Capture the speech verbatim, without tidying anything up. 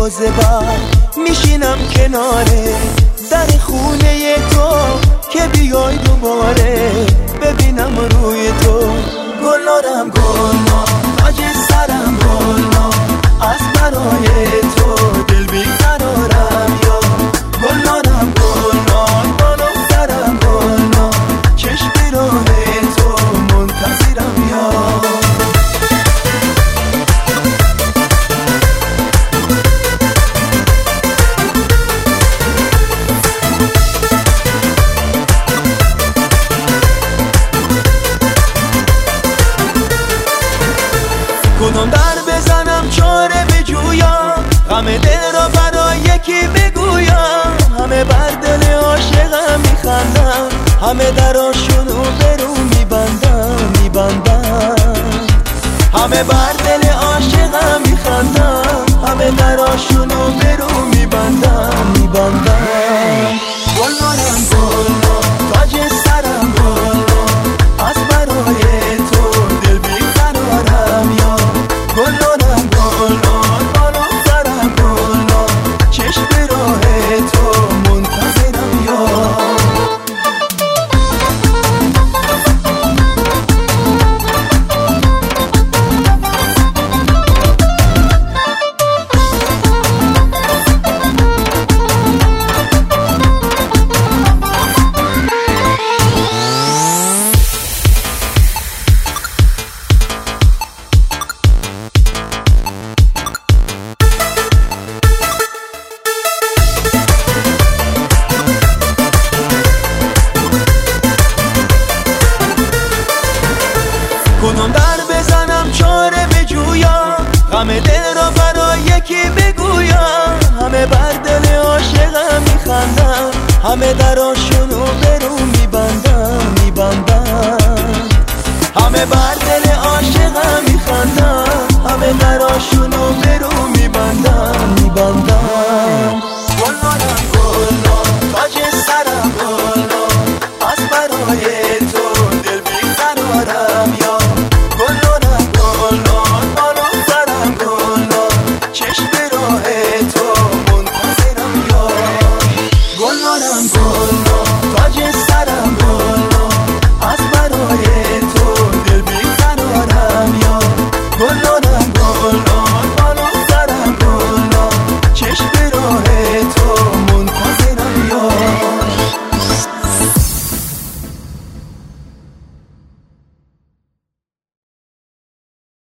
مواظبت میشینم کناره در خونه تو که بیای دوباره ببینم روی تو. گلنارم گلنار تاج سرم گلنار از برای تو دل بیقرارم یا گلنارم گلنار بالا سرم گلنار چشم راه تو منتظرم یا کدوم در بزنم چاره بجویم غم دل را برای یکی بگویم. همه بر دل عاشقم میخندم همه دراشونو برو میبندم میبندم همه بر دل عاشقم میخندم همه دراشونو برو میبندم میبندم گلنارم گلنار تاج سرم گلنار از برای تو دل بیقرارم یا گلنارم گلنار بالا سرم گلنار چشم راه تو منتظرم یا کدوم در بزنم چاره بجویم غم دل را برای یکی بگویم. همه بر دل عاشقم میخندم همه دراشونو برو میبندم میبندم همه بر دل عاشقم میخندم همه دراشونو برو میبندم میبندم گلنارم گلنار تاج سرم گلنار از برای تو دل بیقرارم یا گلنارم گلنار بالا سرم گلنار چشم راه تو منتظرم یا گلنارم گلنار تاج سرم گلنار از برای تو دل بیقرارم یا گلنارم